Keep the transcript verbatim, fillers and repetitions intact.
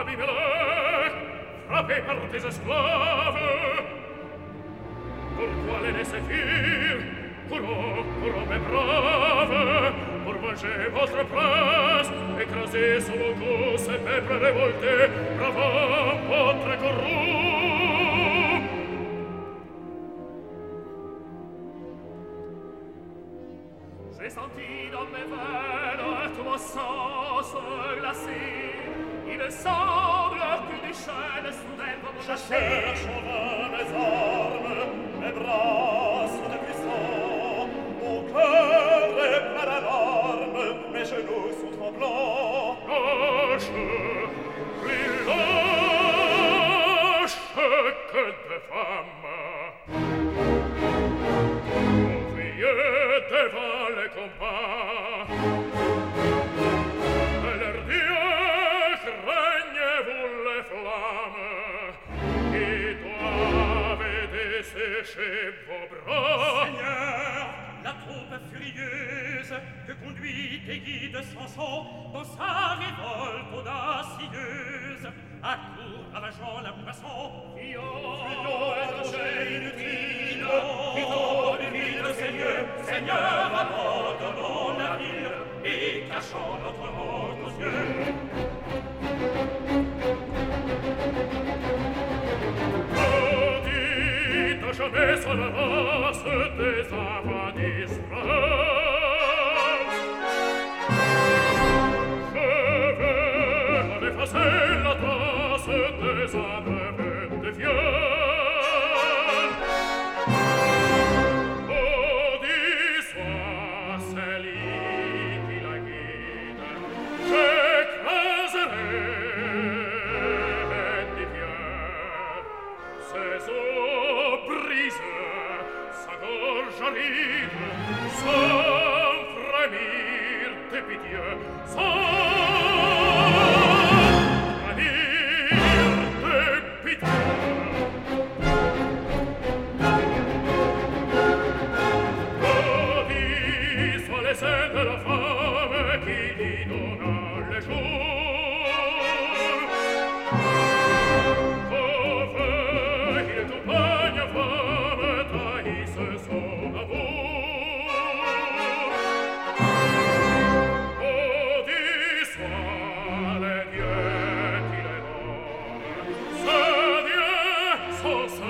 Abimelech, frappé par tes esclaves. Pourquoi les laisser fuir? Pour eux, pour hommes braves, pour venger votre prince, écraser sous vos coups ces peuples révoltés, bravant votre corrompt. J'ai senti dans mes veines tout mon sang se glacer. Il me semble qu'une chaîne soudaine va me Je lâcher. cherche en vain mes armes, mes bras sont impuissants. Mon cœur est plein d'alarmes, mes genoux sont tremblants. Lâche, plus lâche que de femmes. Oubliez devant les combats. De leur Dieu, craignez-vous les flammes qui doivent dessécher vos bras. Seigneur, la troupe furieuse que conduit et guide Samson dans sa révolte audacieuse accourt ravageant la poisson. Fuyons, étrangers inutiles, Quittons le vide, Seigneur, Seigneur, abandonnons la ville et cachons notre honte aux yeux. Maudite jamais sur la race des enfants d'Israël. Je veux en effacer la trace des âmes de viol. Maudit soit celui qui la guide. J'écraserai des vieux. Ses os brisés, sa gorge aride, sans frémir de pitié, sans frémir de pitié. Maudit soit les seins de la femme qui lui donna le jour. So